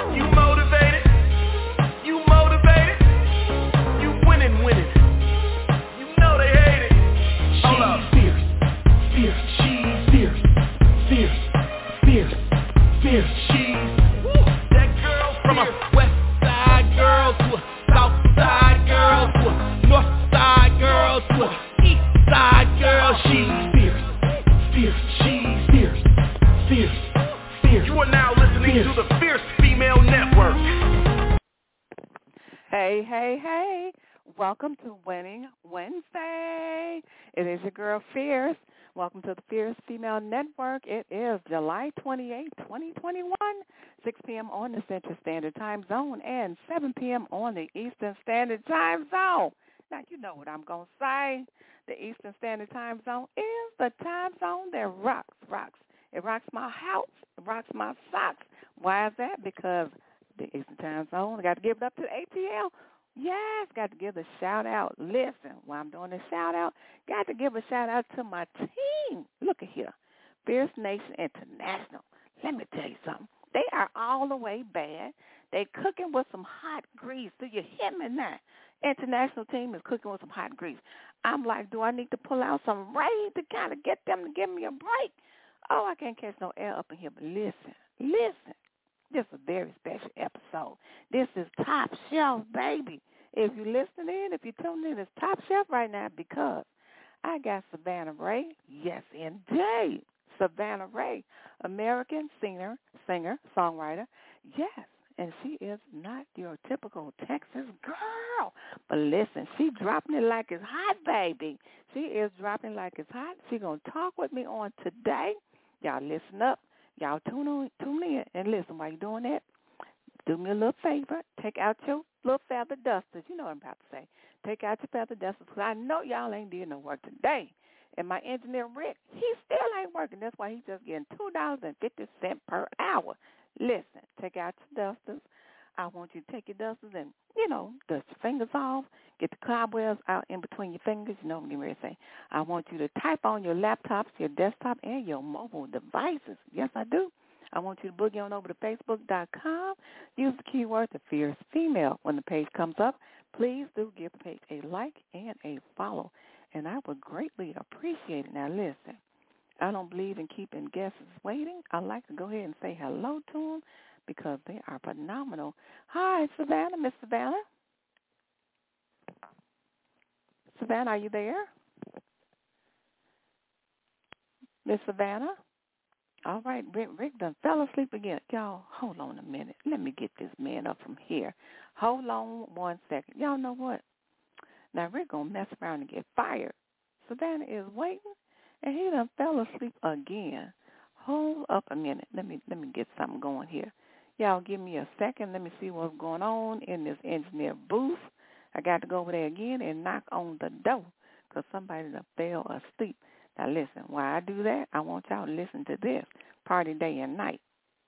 You motivated? You motivated? You winning, winning. You know they hate it. Hold up. Fierce, fierce, she's fierce, fierce, fierce, fierce, she's. That girl from a west side girl to a south side girl to a north side girl to a east side girl. She's fierce, fierce, she's fierce, fierce, fierce. You are now listening to the Fierce Female Network. Hey, hey, hey. Welcome to Winning Wednesday. It is your girl, Fierce. Welcome to the Fierce Female Network. It is July 28, 2021, 6 p.m. on the Central Standard Time Zone and 7 p.m. on the Eastern Standard Time Zone. Now, you know what I'm going to say. The Eastern Standard Time Zone is the time zone that rocks. It rocks my house. It rocks my socks. Why is that? Because the Eastern Time Zone, I got to give it up to the ATL. Yes, got to give a shout-out. Listen, while I'm doing this shout-out, got to give a shout-out to my team. Look at here, Fierce Nation International. Let me tell you something. They are all the way bad. They cooking with some hot grease. Do you hear me now? International team is cooking with some hot grease. I'm like, do I need to pull out some rain to kind of get them to give me a break? Oh, I can't catch no air up in here, but listen. This is a very special episode. This is Top Shelf, baby. If you're listening in, if you're tuning in, it's Top Shelf right now because I got Savannah Ray. Yes, indeed. Savannah Ray, American singer, songwriter. Yes, and she is not your typical Texas girl. But listen, she dropping it like it's hot, baby. She is dropping it like it's hot. She's going to talk with me on today. Y'all listen up. Y'all tune in and listen. While you're doing that, do me a little favor. Take out your little feather dusters. You know what I'm about to say. Take out your feather dusters because I know y'all ain't doing no work today. And my engineer, Rick, he still ain't working. That's why he's just getting $2.50 per hour. Listen, take out your dusters. I want you to take your dusters and, dust your fingers off. Get the cobwebs out in between your fingers. You know what I'm getting ready to say. I want you to type on your laptops, your desktop, and your mobile devices. Yes, I do. I want you to boogie on over to Facebook.com. Use the keyword, the Fierce Female. When the page comes up, please do give the page a like and a follow. And I would greatly appreciate it. Now, listen, I don't believe in keeping guests waiting. I like to go ahead and say hello to them because they are phenomenal. Hi, Savannah, Miss Savannah. Savannah, are you there? Miss Savannah? All right, Rick done fell asleep again. Y'all, hold on a minute. Let me get this man up from here. Hold on 1 second. Y'all know what? Now, Rick going to mess around and get fired. Savannah is waiting, and he done fell asleep again. Hold up a minute. Let me get something going here. Y'all give me a second. Let me see what's going on in this engineer booth. I got to go over there again and knock on the door because somebody done fell asleep. Now, listen, while I do that, I want y'all to listen to this. Party day and night.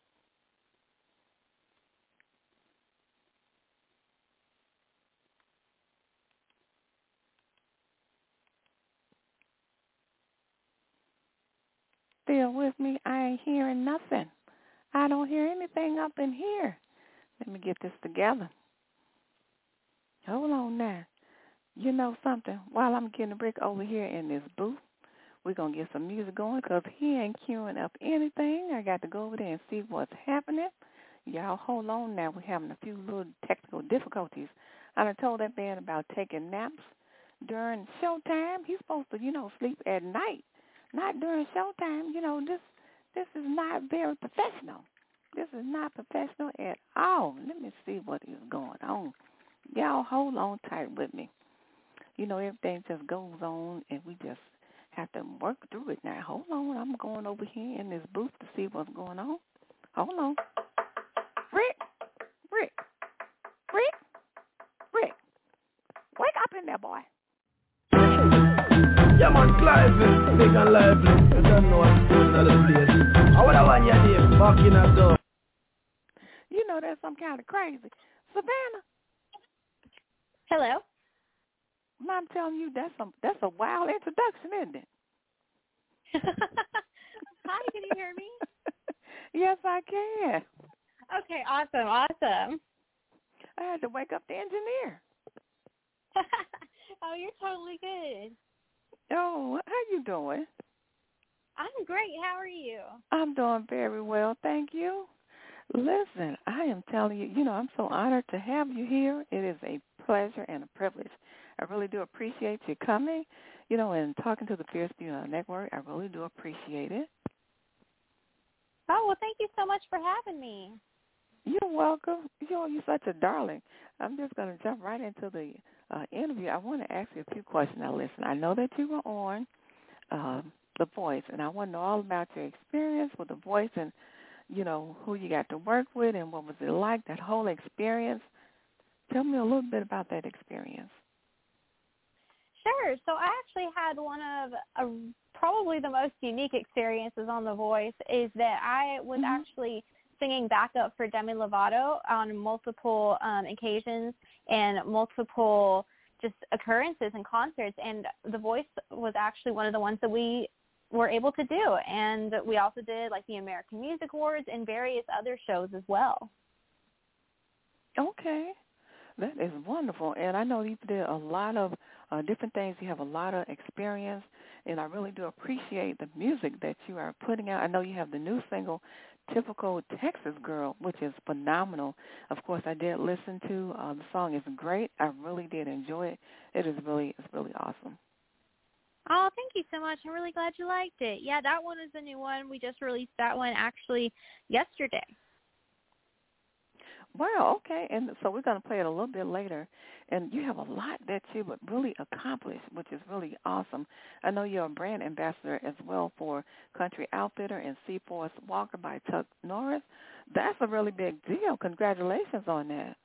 Still with me? I ain't hearing nothing. I don't hear anything up in here. Let me get this together. Hold on now. You know something? While I'm getting a break over here in this booth, we're going to get some music going because he ain't queuing up anything. I got to go over there and see what's happening. Y'all hold on now. We're having a few little technical difficulties. I done told that man about taking naps during showtime. He's supposed to, sleep at night, not during showtime. This is not very professional. This is not professional at all. Let me see what is going on. Y'all hold on tight with me. Everything just goes on, and we just have to work through it now. Hold on. I'm going over here in this booth to see what's going on. Hold on. Rick. Wake up in there, boy. Yeah, man, lively, big and lively. You don't know what's going on in the place. I would have one your name, back in the door. That's some kind of crazy. Savannah. Hello. I'm telling you, that's a wild introduction, isn't it? Hi, can you hear me? Yes, I can. Okay, awesome. I had to wake up the engineer. Oh, you're totally good. Oh, how you doing? I'm great. How are you? I'm doing very well, thank you. Listen, I am telling you, I'm so honored to have you here. It is a pleasure and a privilege. I really do appreciate you coming, and talking to the Fierce Female Network. I really do appreciate it. Oh, well, thank you so much for having me. You're welcome. You're such a darling. I'm just going to jump right into the interview. I want to ask you a few questions. Now, listen, I know that you were on The Voice, and I want to know all about your experience with The Voice and, who you got to work with and what was it like, that whole experience. Tell me a little bit about that experience. Sure. So I actually had one of probably the most unique experiences on The Voice is that I was actually singing backup for Demi Lovato on multiple occasions and multiple just occurrences and concerts. And The Voice was actually one of the ones that we were able to do. And we also did like the American Music Awards and various other shows as well. Okay. That is wonderful. And I know you did a lot of different things. You have a lot of experience, and I really do appreciate the music that you are putting out. I know you have the new single, Typical Texas Girl, which is phenomenal. Of course, I did listen to the song. It's great. I really did enjoy it. It's really awesome. Oh, thank you so much. I'm really glad you liked it. Yeah, that one is a new one. We just released that one actually yesterday. Wow, okay. And so we're going to play it a little bit later. And you have a lot that you would really accomplish, which is really awesome. I know you're a brand ambassador as well for Country Outfitter and C-Force Walker by Chuck Norris. That's a really big deal. Congratulations on that.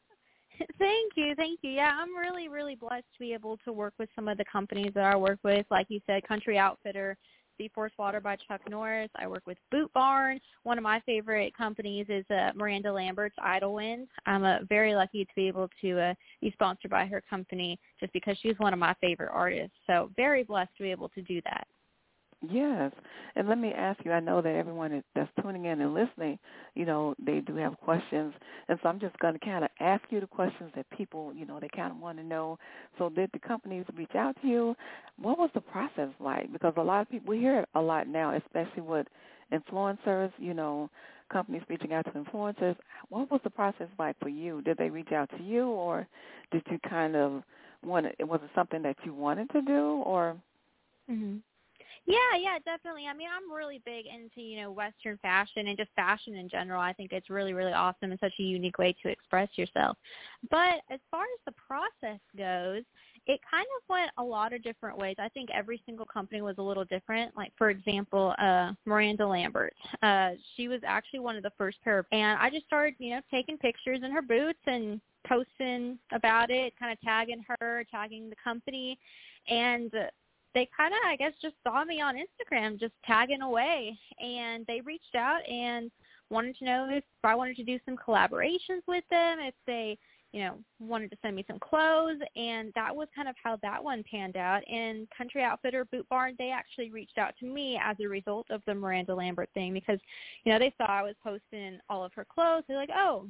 Thank you. Yeah, I'm really, really blessed to be able to work with some of the companies that I work with. Like you said, Country Outfitter, C-Force Water by Chuck Norris. I work with Boot Barn. One of my favorite companies is Miranda Lambert's Idlewind. I'm very lucky to be able to be sponsored by her company just because she's one of my favorite artists. So very blessed to be able to do that. Yes. And let me ask you, I know that everyone that's tuning in and listening, they do have questions. And so I'm just going to kind of ask you the questions that people, they kind of want to know. So did the companies reach out to you? What was the process like? Because a lot of people, we hear it a lot now, especially with influencers, companies reaching out to influencers. What was the process like for you? Did they reach out to you, or did you kind of was it something that you wanted to do, or? Mm-hmm. Yeah, definitely. I mean, I'm really big into, Western fashion and just fashion in general. I think it's really, really awesome and such a unique way to express yourself. But as far as the process goes, it kind of went a lot of different ways. I think every single company was a little different. Like, for example, Miranda Lambert. She was actually one of the first pair. And I just started, taking pictures in her boots and posting about it, kind of tagging her, tagging the company. And they kind of, I guess, just saw me on Instagram just tagging away, and they reached out and wanted to know if I wanted to do some collaborations with them, if they, wanted to send me some clothes, and that was kind of how that one panned out. And Country Outfitter, Boot Barn, they actually reached out to me as a result of the Miranda Lambert thing because, they saw I was posting all of her clothes. They're like, oh,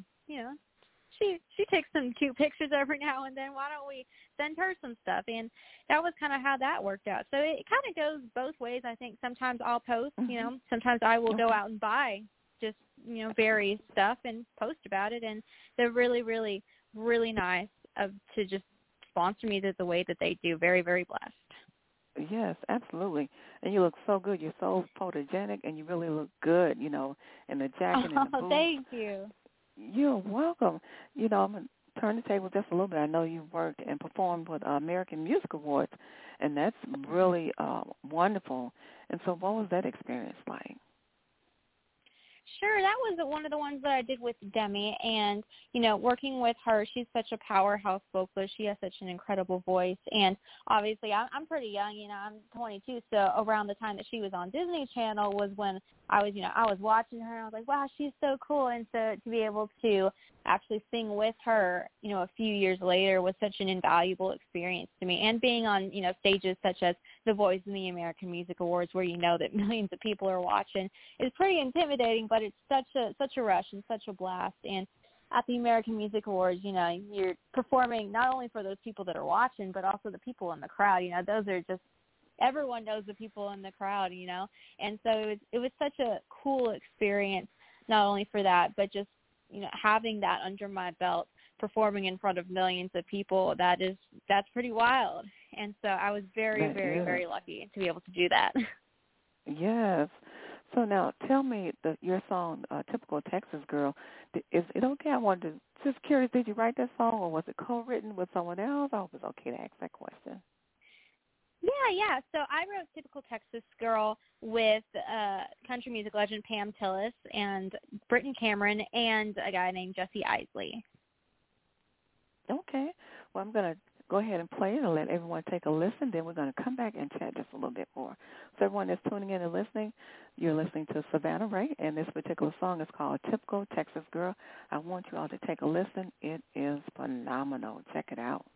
she takes some cute pictures every now and then. Why don't we send her some stuff? And that was kind of how that worked out. So it kind of goes both ways. I think sometimes I'll post, sometimes I will go out and buy just, various stuff and post about it. And they're really, really, really nice to just sponsor me the way that they do. Very, very blessed. Yes, absolutely. And you look so good. You're so photogenic, and you really look good, in the jacket and the boots. Oh, thank you. You're welcome. I'm going to turn the table just a little bit. I know you've worked and performed with American Music Awards, and that's really wonderful. And so what was that experience like? Sure, that was one of the ones that I did with Demi, and, working with her, she's such a powerhouse vocalist. She has such an incredible voice, and obviously I'm pretty young, I'm 22, so around the time that she was on Disney Channel was when I was watching her, and I was like, wow, she's so cool, and so to be able to actually sing with her, a few years later was such an invaluable experience to me, and being on, stages such as The Voice and the American Music Awards where that millions of people are watching is pretty intimidating, but it's such a rush and such a blast. And at the American Music Awards, you're performing not only for those people that are watching, but also the people in the crowd. Those are just, everyone knows the people in the crowd, and so it was such a cool experience, not only for that, but just, having that under my belt, performing in front of millions of people. That's pretty wild. And so I was very, very, very lucky to be able to do that. Yes. So now tell me your song, Typical Texas Girl, is it okay? I wanted to, just curious, did you write that song or was it co-written with someone else? I hope it's okay to ask that question. Yeah. So I wrote Typical Texas Girl with country music legend Pam Tillis and Britton Cameron and a guy named Jesse Isley. Okay. Well, I'm going to go ahead and play it and let everyone take a listen. Then we're going to come back and chat just a little bit more. So everyone that's tuning in and listening, you're listening to Savannah Ray, and this particular song is called Typical Texas Girl. I want you all to take a listen. It is phenomenal. Check it out.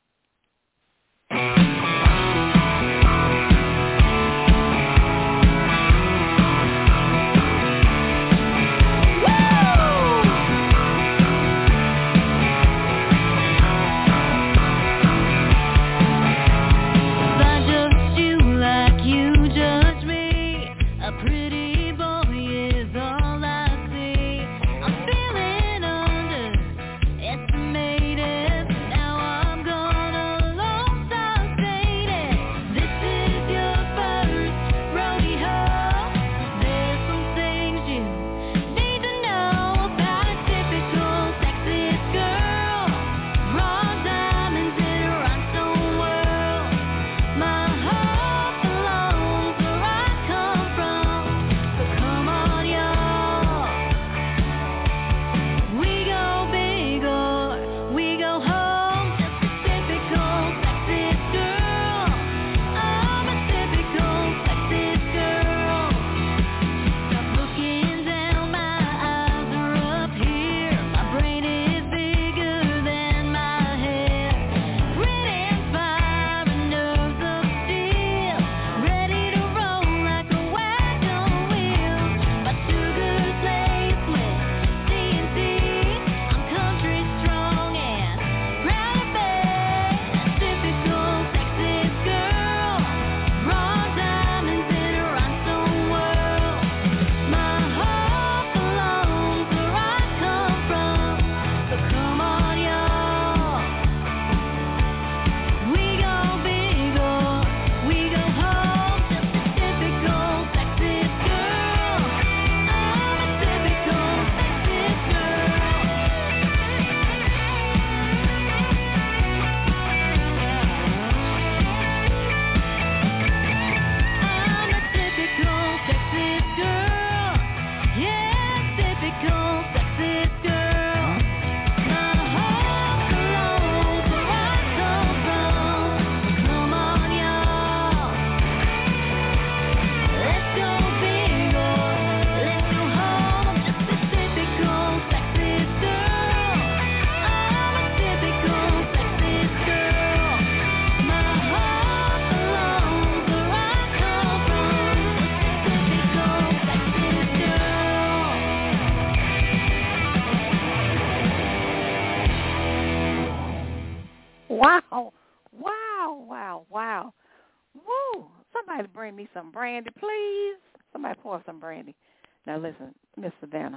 Wow. Woo! Somebody bring me some brandy, please. Somebody pour some brandy. Now listen, Miss Savannah,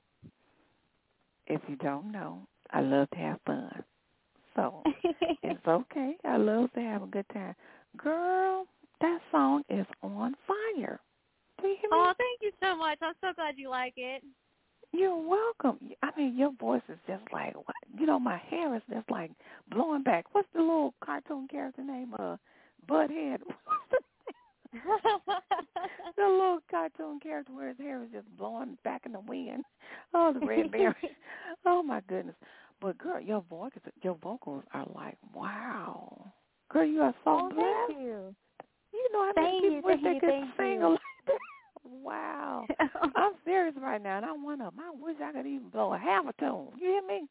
if you don't know, I love to have fun. So it's okay. I love to have a good time. Girl, that song is on fire. Do you hear me? Oh, thank you so much. I'm so glad you like it. You're welcome. I mean, your voice is just like, my hair is just like blowing back. What's the little cartoon character name? Butthead. The little cartoon character where his hair is just blowing back in the wind. Oh, the red berry. Oh, my goodness. But, girl, your vocals are like, wow. Girl, you are so blessed. Thank you. You know, I think people wish they could sing like that. Wow. I'm serious right now, and I'm one of them. I wish I could even blow a half a tune. You hear me?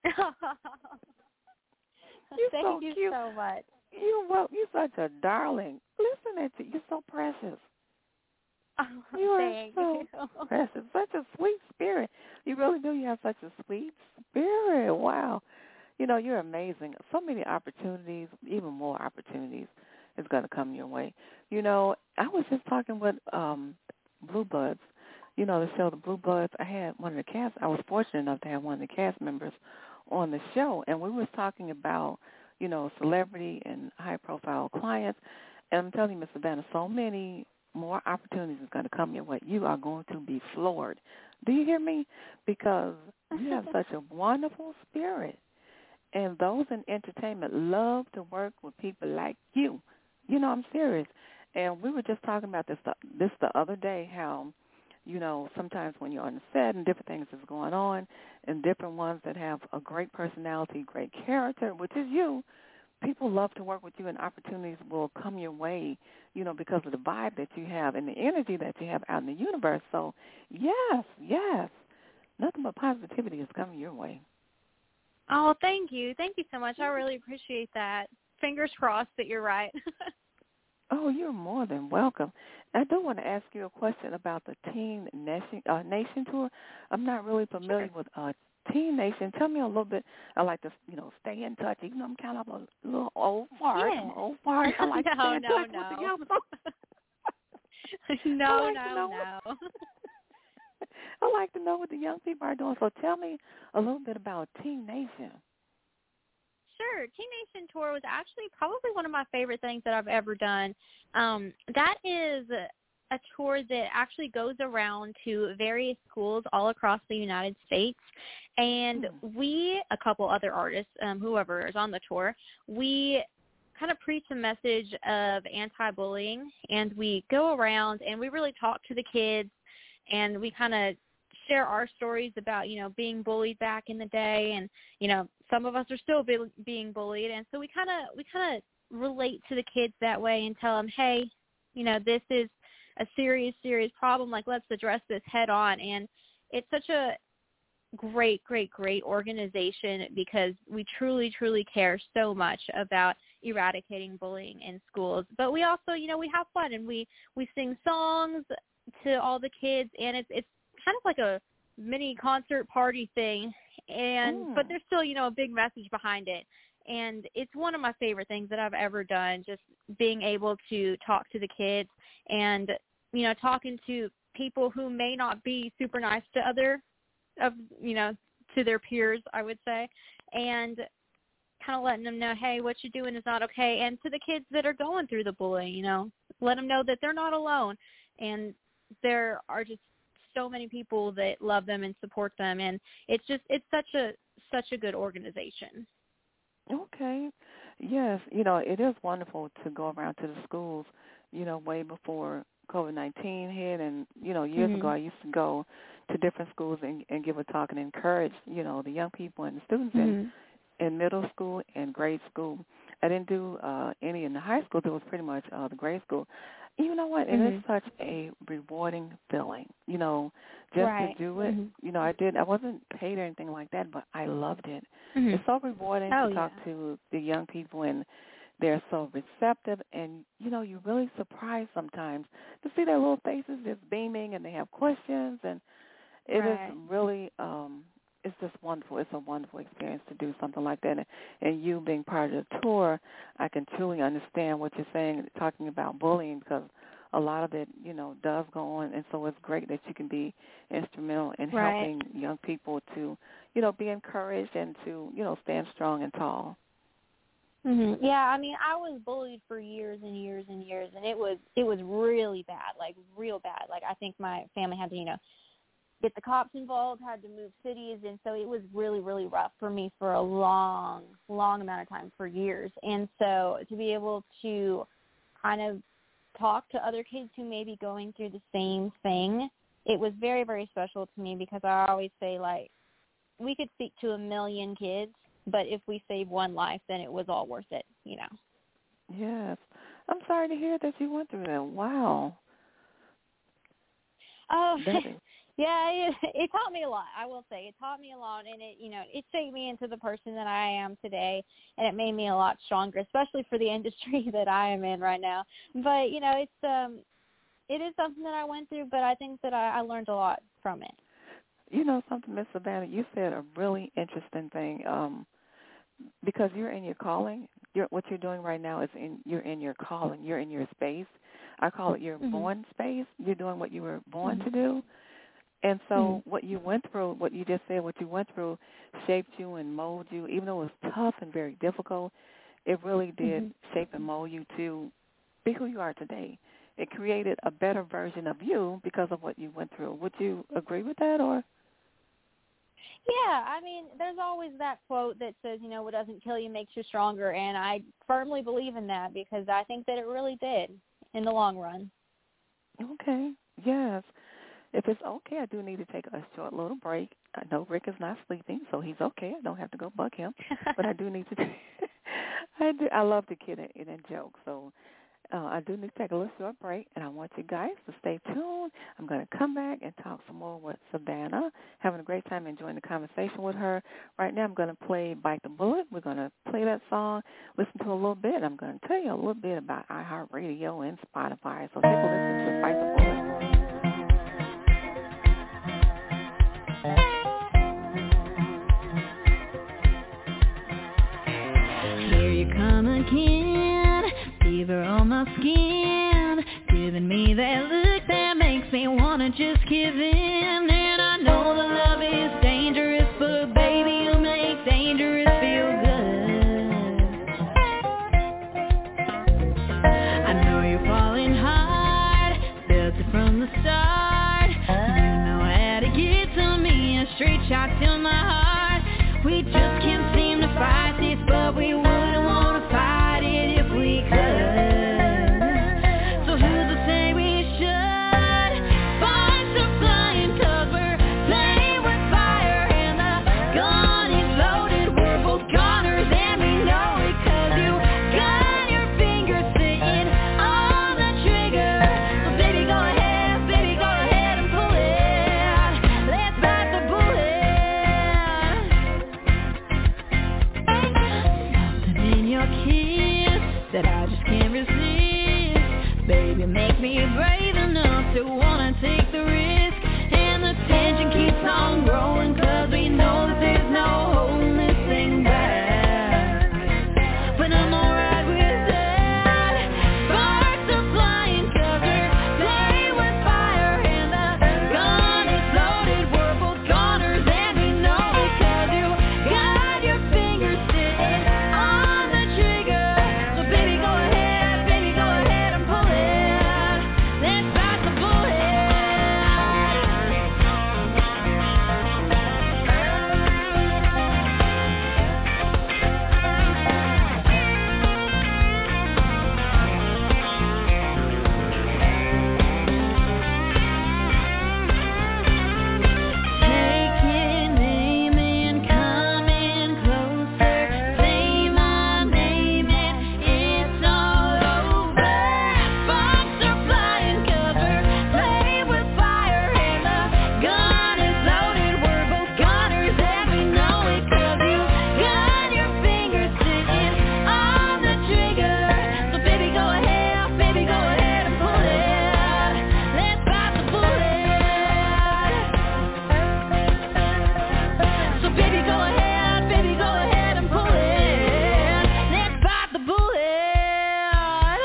You're Thank so you cute. so much. You're such a darling. Listen to you. You're so precious. You are Thank so you. precious, such a sweet spirit. You really do. You have such a sweet spirit. Wow. You know, you're amazing. So many opportunities, even more opportunities is going to come your way. You know, I was just talking with Blue Bloods, you know, the show, the Blue Bloods. I had one of the cast. I was fortunate enough to have one of the cast members on the show, and we was talking about, you know, celebrity and high-profile clients. And I'm telling you, Miss Savannah, so many more opportunities is going to come your way. You are going to be floored. Do you hear me? Because you have such a wonderful spirit. And those in entertainment love to work with people like you. You know, I'm serious. And we were just talking about this the other day, how, you know, sometimes when you're on the set and different things is going on, and different ones that have a great personality, great character, which is you, people love to work with you, and opportunities will come your way, you know, because of the vibe that you have and the energy that you have out in the universe. So, yes, nothing but positivity is coming your way. Oh, thank you. Thank you so much. I really appreciate that. Fingers crossed that you're right. Oh, you're more than welcome. I do want to ask you a question about the Teen Nation tour. I'm not really familiar with Teen Nation. Tell me a little bit. I like to, you know, stay in touch. Even though I'm kind of a little old fart. Yeah. I'm an old fart. I like to stay in touch with the young folks. No. I like to know what the young people are doing. So tell me a little bit about Teen Nation. Sure. Teen Nation Tour was actually probably one of my favorite things that I've ever done. That is a tour that actually goes around to various schools all across the United States. And we, a couple other artists, whoever is on the tour, we kind of preach a message of anti-bullying, and we go around and we really talk to the kids, and we kind of share our stories about, you know, being bullied back in the day, and, you know, some of us are still being bullied, and so we kind of relate to the kids that way and tell them, hey, you know, this is a serious problem. Like, let's address this head on. And it's such a great organization because we truly care so much about eradicating bullying in schools. But we also, you know, we have fun, and we sing songs to all the kids, and it's kind of like a mini concert party thing, and but there's still, you know, a big message behind it. And it's one of my favorite things that I've ever done, just being able to talk to the kids and, you know, talking to people who may not be super nice to to their peers, I would say, and kind of letting them know, hey, what you're doing is not okay. And to the kids that are going through the bullying, you know, let them know that they're not alone, and there are just so many people that love them and support them, and it's such a good organization. Okay. Yes, you know, it is wonderful to go around to the schools, you know, way before COVID-19 hit, and, you know, years ago I used to go to different schools and give a talk and encourage, you know, the young people and the students in middle school and grade school. I didn't do any in the high school. It was pretty much the grade school. You know what? It is such a rewarding feeling, you know, just to do it. You know, I wasn't paid or anything like that, but I loved it. It's so rewarding to talk to the young people, and they're so receptive, and, you know, you're really surprised sometimes to see their little faces just beaming, and they have questions, and it is really it's just wonderful. It's a wonderful experience to do something like that. And you being part of the tour, I can truly understand what you're saying, talking about bullying, because a lot of it, you know, does go on. And so it's great that you can be instrumental in helping young people to, you know, be encouraged and to, you know, stand strong and tall. Yeah, I mean, I was bullied for years and years and years, and it was really bad, like real bad. Like, I think my family had to, you know, get the cops involved, had to move cities, and so it was really rough for me for a long amount of time, for years. And so to be able to kind of talk to other kids who may be going through the same thing, it was very special to me, because I always say, like, we could speak to 1 million kids, but if we save one life, then it was all worth it, you know. Yes. I'm sorry to hear that you went through that. Wow. Oh, yeah, it taught me a lot, I will say. It taught me a lot, and it, you know, it shaped me into the person that I am today, and it made me a lot stronger, especially for the industry that I am in right now. But, you know, it is something that I went through, but I think that I learned a lot from it. You know something, Miss Savannah, you said a really interesting thing, because you're in your calling. What you're doing right now is you're in your calling. You're in your space. I call it your born space. You're doing what you were born to do. And so what you went through, what you just said, what you went through shaped you and molded you. Even though it was tough and very difficult, it really did shape and mold you to be who you are today. It created a better version of you because of what you went through. Would you agree with that, or? Yeah, I mean, there's always that quote that says, you know, what doesn't kill you makes you stronger, and I firmly believe in that because I think that it really did in the long run. Okay, yes. If it's okay, I do need to take a short little break. I know Rick is not sleeping, so he's okay. I don't have to go bug him, but I do need to I love to kid and joke, so I do need to take a little short break, and I want you guys to stay tuned. I'm going to come back and talk some more with Savannah, having a great time enjoying the conversation with her. Right now I'm going to play Bite the Bullet. We're going to play that song, listen to a little bit, and I'm going to tell you a little bit about iHeartRadio and Spotify. So take a listen to Bite the Bullet. Here you come again, fever on my skin, giving me that look that makes me wanna just give in. And I know the love is dangerous, but baby, you make dangerous feel good. I know you're falling hard, felt it from the start. You know how to get to me, a straight shot to my heart. We just can't seem to fight this, but we wouldn't wanna fight it if we could. So who's to say we should find some flying 'cause we're playing with fire and the gun is loaded. We're both goners and we know it 'cause you got your fingers sitting on the trigger. So baby go ahead and pull it. Let's bite the bullet. Something in your kiss that I just can't resist. Baby, make me brave enough to wanna take the risk. And the tension keeps on growing 'cause we know that there's no holding this thing back. But I'm alright with that. Sparks are flying 'cause we're playing with fire and the gun is loaded. We're both goners and we know it 'cause you got your fingers sitting on the trigger. So baby go ahead and pull it. Let's bite the bullet. Taking aim and coming closer. Say my name and it's all over. Sparks are flying 'cause we're playing with fire and the gun is loaded. We're both goners and we know it 'cause you got your fingers sitting on the trigger. So baby go ahead and pull it. Let's bite the bullet. So baby go ahead and pull it. Let's bite the bullet.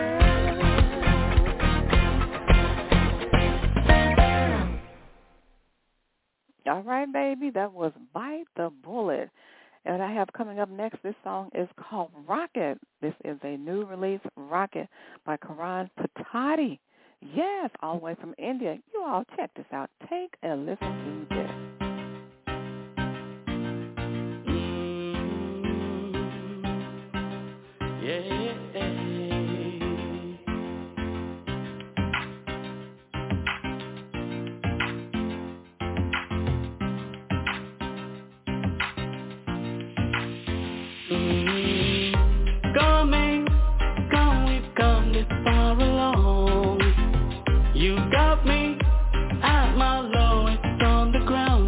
All right, baby, that was Bite the Bullet. And I have coming up next, this song is called Rocket. This is a new release, Rocket, by Karan Patati. Yes, all the way from India. You all check this out. Take a listen to this. We've come this far along. You got me at my lowest on the ground.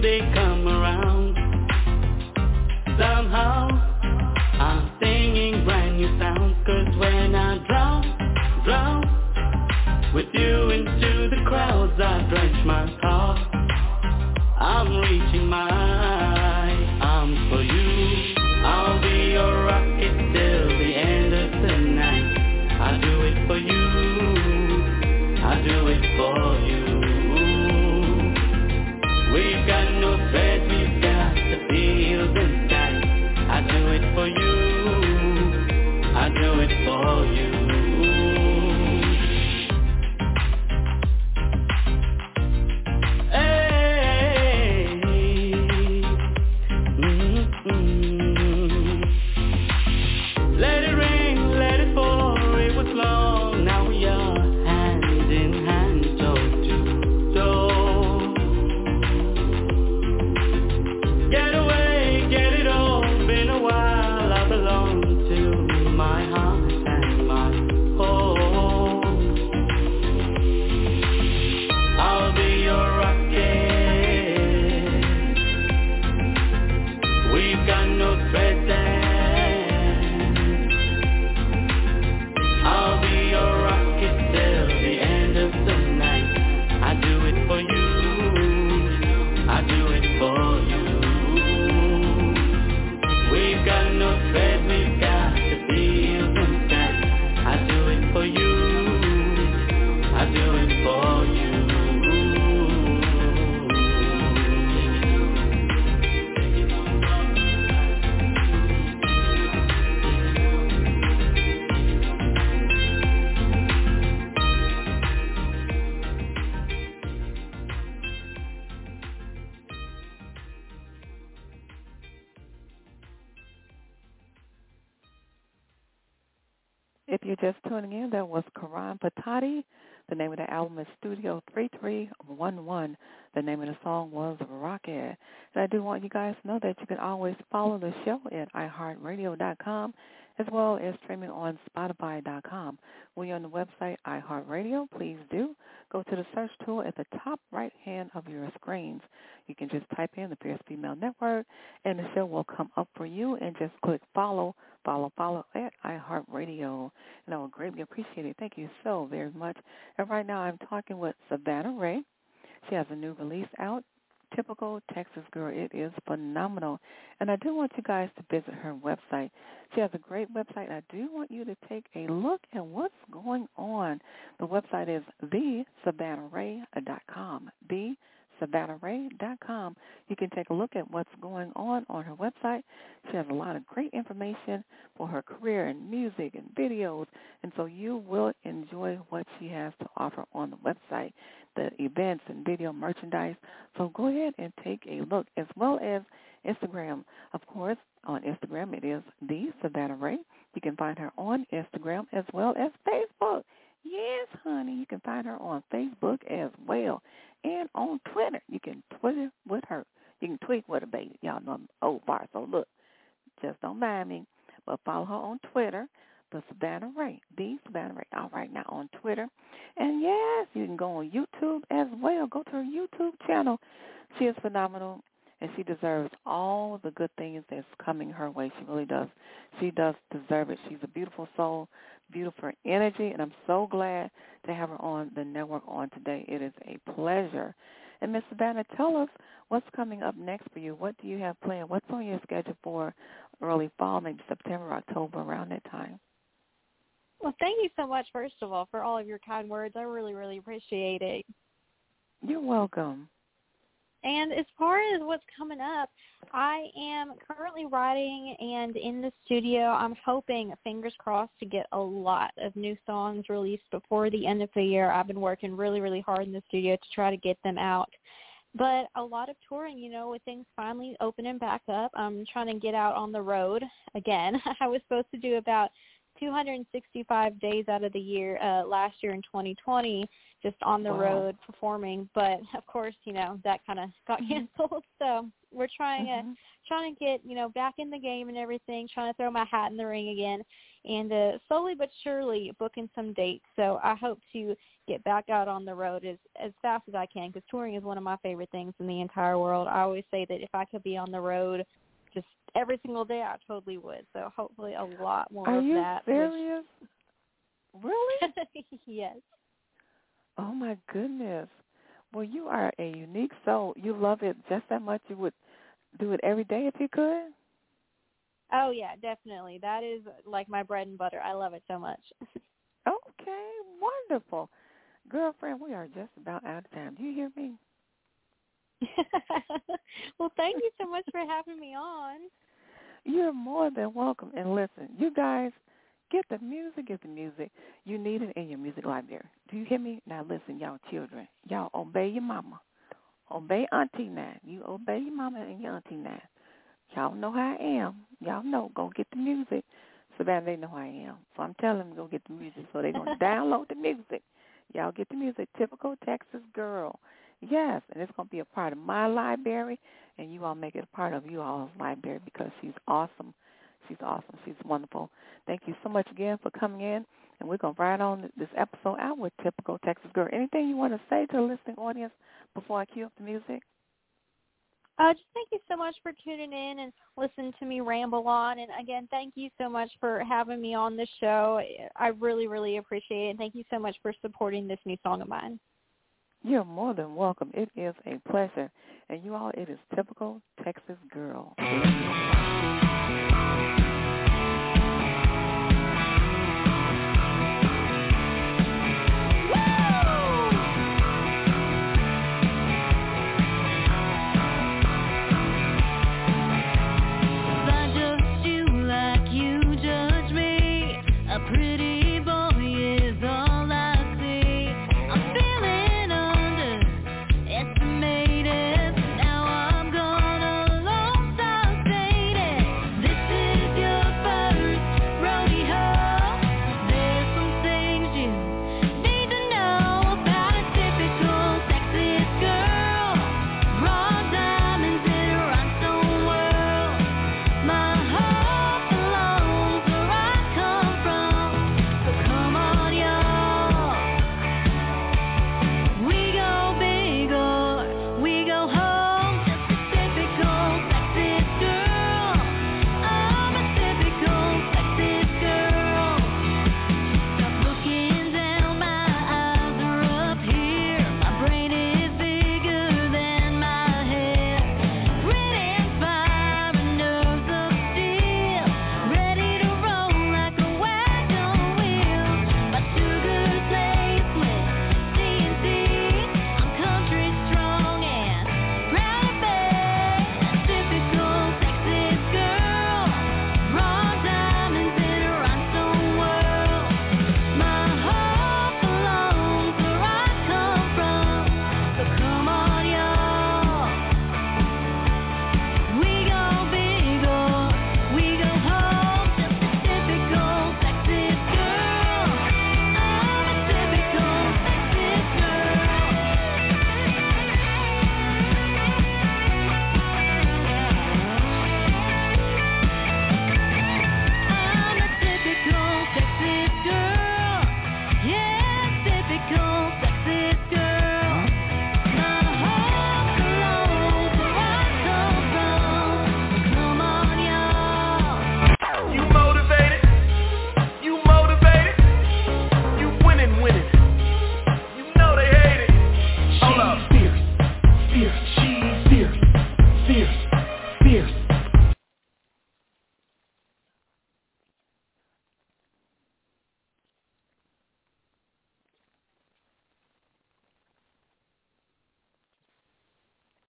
they come around. Somehow I'm singing brand new sounds, 'cause when I drown with you into the crowds, I drench my thoughts. I'm reaching my arms for you. I'll be your rocket till the end of the night. I do it for you. I do it for you. We've got no thread, we've got the feels inside. I do it for you. I do it for you. If you're just tuning in, that was Karan Patati. The name of the album is Studio 3311. The name of the song was Rocket. And I do want you guys to know that you can always follow the show at iHeartRadio.com as well as streaming on Spotify.com. When you're on the website iHeartRadio, please do go to the search tool at the top right hand of your screens. You can just type in the Fierce Female Network, and the show will come up for you, and just click follow at iHeartRadio. And I will greatly appreciate it. Thank you so very much. And right now I'm talking with Savannah Ray. She has a new release out, Typical Texas Girl. It is phenomenal. And I do want you guys to visit her website. She has a great website. I do want you to take a look at what's going on. The website is thesavannahray.com. thesavannahray.com. You can take a look at what's going on her website. She has a lot of great information for her career and music and videos, and so you will enjoy what she has to offer on the website, the events and video merchandise. So go ahead and take a look, as well as Instagram. Of course, on Instagram it is The Savannah Ray. You can find her on Instagram as well as Facebook. Yes, honey, you can find her on Facebook as well. And on Twitter, you can Twitter with her. You can tweet with her, baby. Y'all know I'm old bar, so look, just don't mind me. But follow her on Twitter, The Savannah Ray. All right, now on Twitter. And, yes, you can go on YouTube as well. Go to her YouTube channel. She is phenomenal, and she deserves all the good things that's coming her way. She really does. She does deserve it. She's a beautiful soul, beautiful energy, and I'm so glad to have her on the network on today. It is a pleasure. And Miss Savannah, tell us what's coming up next for you. What do you have planned? What's on your schedule for early fall, maybe September, October, around that time? Well, thank you so much, first of all, for all of your kind words. I really, really appreciate it. You're welcome. And as far as what's coming up, I am currently writing and in the studio. I'm hoping, fingers crossed, to get a lot of new songs released before the end of the year. I've been working really, really hard in the studio to try to get them out. But a lot of touring, with things finally opening back up. I'm trying to get out on the road again. I was supposed to do about 265 days out of the year last year in 2020 just on the road performing, but of course, that kind of got canceled. So we're trying to get, back in the game and everything, trying to throw my hat in the ring again, and slowly but surely booking some dates. So I hope to get back out on the road as fast as I can, because touring is one of my favorite things in the entire world. I always say that if I could be on the road just every single day, I totally would. So hopefully a lot more of that. Are you serious? Really? Yes. Oh, my goodness. Well, you are a unique soul. You love it just that much you would do it every day if you could? Oh, yeah, definitely. That is like my bread and butter. I love it so much. Okay, wonderful. Girlfriend, we are just about out of time. Do you hear me? Well, thank you so much for having me on. You're more than welcome. And listen, you guys, get the music. You need it in your music library. Do you hear me? Now listen, y'all children. Y'all obey your mama. Obey Auntie now. You obey your mama and your auntie now. Y'all know how I am. Y'all know. Go get the music. Savannah, they know how I am. So I'm telling them to go get the music. So they're going to download the music. Y'all get the music. Typical Texas Girl. Yes, and it's going to be a part of my library, and you all make it a part of you all's library because she's awesome. She's awesome. She's wonderful. Thank you so much again for coming in, and we're going to ride on this episode out with Typical Texas Girl. Anything you want to say to the listening audience before I cue up the music? Just thank you so much for tuning in and listening to me ramble on. And, again, thank you so much for having me on the show. I really, really appreciate it. And thank you so much for supporting this new song of mine. You're more than welcome. It is a pleasure. And you all, it is Typical